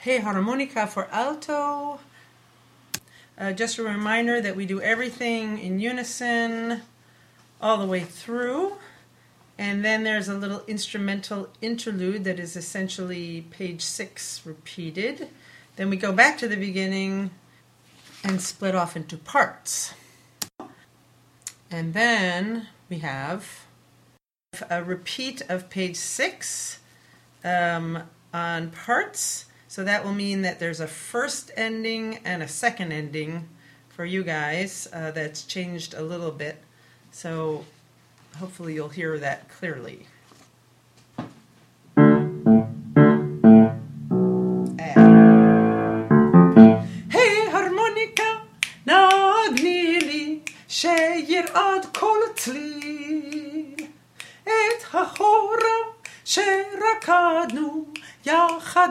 Hey harmonica for alto. Just a reminder that we do everything in unison all the way through. And then there's a little instrumental interlude that is essentially page 6 repeated. Then we go back to the beginning and split off into parts. And then we have a repeat of page 6 on parts. So that will mean that there's a first ending and a second ending for you guys that's changed a little bit. So hopefully you'll hear that clearly. Hey harmonica, nagni li שירעד כל צליל את החורה שרקדנו יחד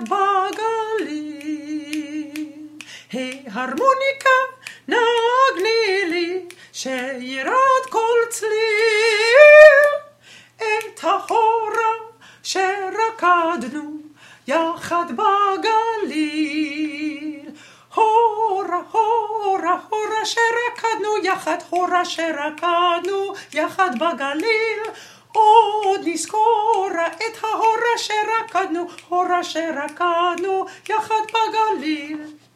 בגליל. ההרמוניקה נגני לי שירד כל צליל את החורה שרקדנו יחד בגליל. הורה הורה הורה שרקדנו יחד, הורה שרקדנו יחד בגליל. עוד נזכורה את ההורה שרקדנו, הורה שרקדנו יחד בגליל.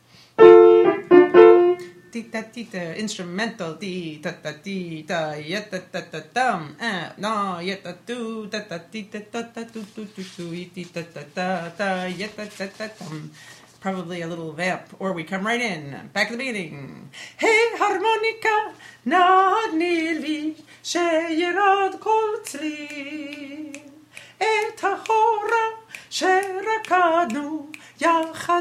Tita tita instrumental tita tita yeta tata tam no yeta tu tata tita tata tu tu tu tu tita tata yeta tata tam. Probably a little vamp, or we come right in. Back to the beginning. Hey harmonica, nagni li שירד כל צליל את החורה שרקדנו יחד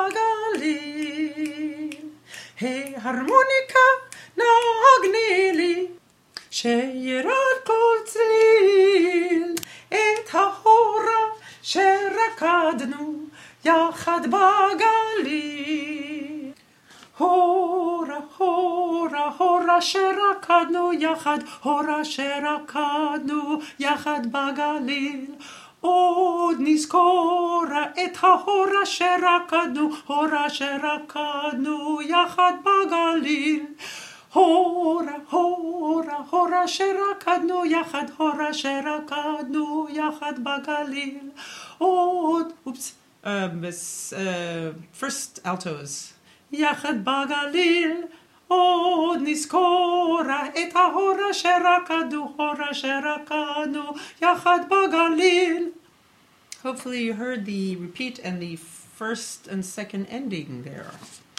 בגליל. ההרמוניקה נגני לי שירד כל צליל את החורה שרקדנו יחד בגליל. הורה הורה הורה שרקדנו יחד, הורה שרקדנו יחד בגליל. עוד נזכורה את ההורה שרקדנו, הורה שרקדנו יחד בגליל. הורה הורה הורה שרקדנו יחד, הורה שרקדנו יחד בגליל. עוד first altos. יחד בגליל, עוד נזכורה את ההורה שרקדנו, הורה שרקדנו יחד בגליל. Hopefully you heard the repeat and the first and second ending there.